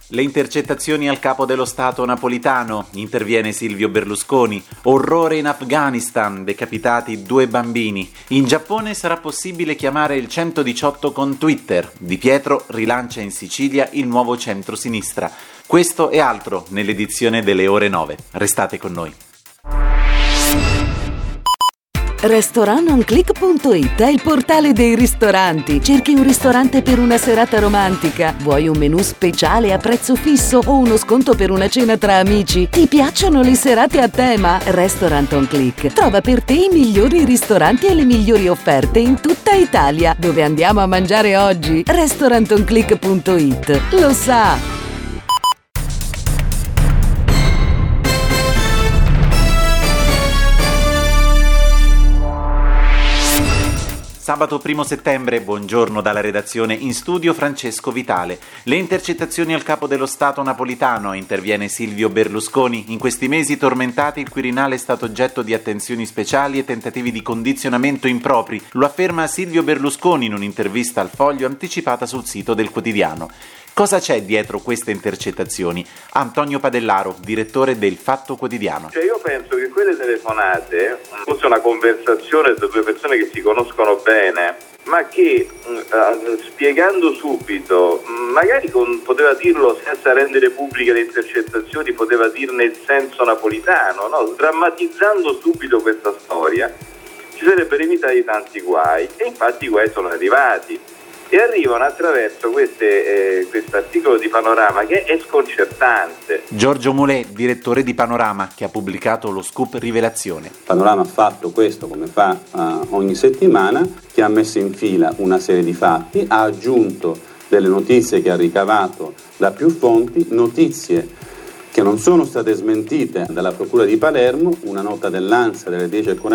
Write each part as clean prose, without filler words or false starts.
Le intercettazioni al capo dello Stato napolitano, interviene Silvio Berlusconi, orrore in Afghanistan, decapitati 2 bambini. In Giappone sarà possibile chiamare il 118 con Twitter. Di Pietro rilancia in Sicilia il nuovo centro-sinistra. Questo e altro nell'edizione delle ore 9. Restate con noi. Restaurantonclick.it è il portale dei ristoranti. Cerchi un ristorante per una serata romantica? Vuoi un menù speciale a prezzo fisso o uno sconto per una cena tra amici? Ti piacciono le serate a tema? Restaurant on Click trova per te i migliori ristoranti e le migliori offerte in tutta Italia. Dove andiamo a mangiare oggi? Restaurantonclick.it lo sa! Sabato 1 settembre, buongiorno dalla redazione, in studio Francesco Vitale. Le intercettazioni al capo dello Stato napolitano, interviene Silvio Berlusconi. In questi mesi tormentati il Quirinale è stato oggetto di attenzioni speciali e tentativi di condizionamento impropri. Lo afferma Silvio Berlusconi in un'intervista al Foglio anticipata sul sito del quotidiano. Cosa c'è dietro queste intercettazioni? Antonio Padellaro, direttore del Fatto Quotidiano. Io penso che quelle telefonate fosse una conversazione tra 2 persone che si conoscono bene, ma che spiegando subito, magari poteva dirlo senza rendere pubbliche le intercettazioni, poteva dirne il senso napolitano, no? Drammatizzando subito questa storia ci sarebbero evitati tanti guai, e infatti i guai sono arrivati. E arrivano attraverso quest'articolo di Panorama che è sconcertante. Giorgio Mulè, direttore di Panorama, che ha pubblicato lo scoop Rivelazione. Panorama ha fatto questo come fa ogni settimana, che ha messo in fila una serie di fatti, ha aggiunto delle notizie che ha ricavato da più fonti, notizie che non sono state smentite dalla Procura di Palermo. Una nota dell'ANSA delle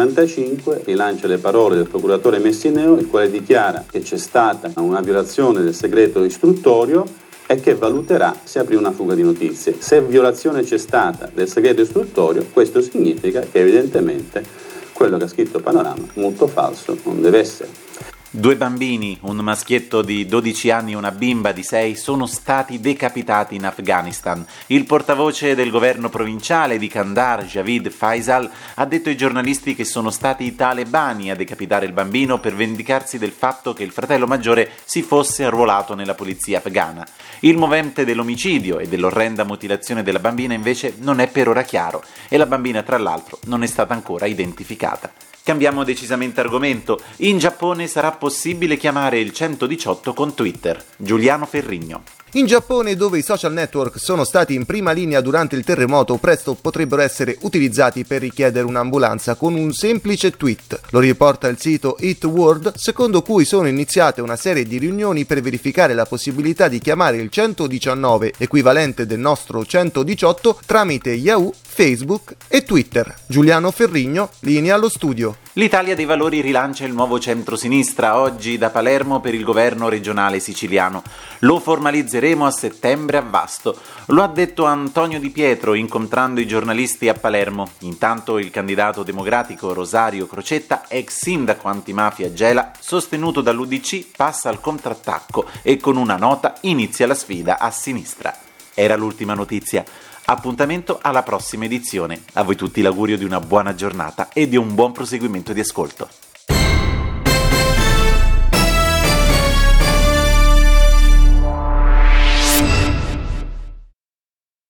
10:45 rilancia le parole del procuratore Messineo, il quale dichiara che c'è stata una violazione del segreto istruttorio e che valuterà se aprì una fuga di notizie. Se violazione c'è stata del segreto istruttorio, questo significa che evidentemente quello che ha scritto Panorama, molto falso, non deve essere. 2 bambini, un maschietto di 12 anni e una bimba di 6, sono stati decapitati in Afghanistan. Il portavoce del governo provinciale di Kandahar, Javid Faisal, ha detto ai giornalisti che sono stati i talebani a decapitare il bambino per vendicarsi del fatto che il fratello maggiore si fosse arruolato nella polizia afghana. Il movente dell'omicidio e dell'orrenda mutilazione della bambina invece non è per ora chiaro, e la bambina tra l'altro non è stata ancora identificata. Cambiamo decisamente argomento. In Giappone sarà possibile chiamare il 118 con Twitter. Giuliano Ferrigno. In Giappone, dove i social network sono stati in prima linea durante il terremoto, presto potrebbero essere utilizzati per richiedere un'ambulanza con un semplice tweet. Lo riporta il sito It World, secondo cui sono iniziate una serie di riunioni per verificare la possibilità di chiamare il 119, equivalente del nostro 118, tramite Yahoo, Facebook e Twitter. Giuliano Ferrigno, linea allo studio. L'Italia dei Valori rilancia il nuovo centro-sinistra, oggi da Palermo per il governo regionale siciliano. Lo formalizzeremo a settembre a Vasto. Lo ha detto Antonio Di Pietro incontrando i giornalisti a Palermo. Intanto il candidato democratico Rosario Crocetta, ex sindaco antimafia Gela, sostenuto dall'UDC, passa al contrattacco e con una nota inizia la sfida a sinistra. Era l'ultima notizia. Appuntamento alla prossima edizione. A voi tutti l'augurio di una buona giornata e di un buon proseguimento di ascolto.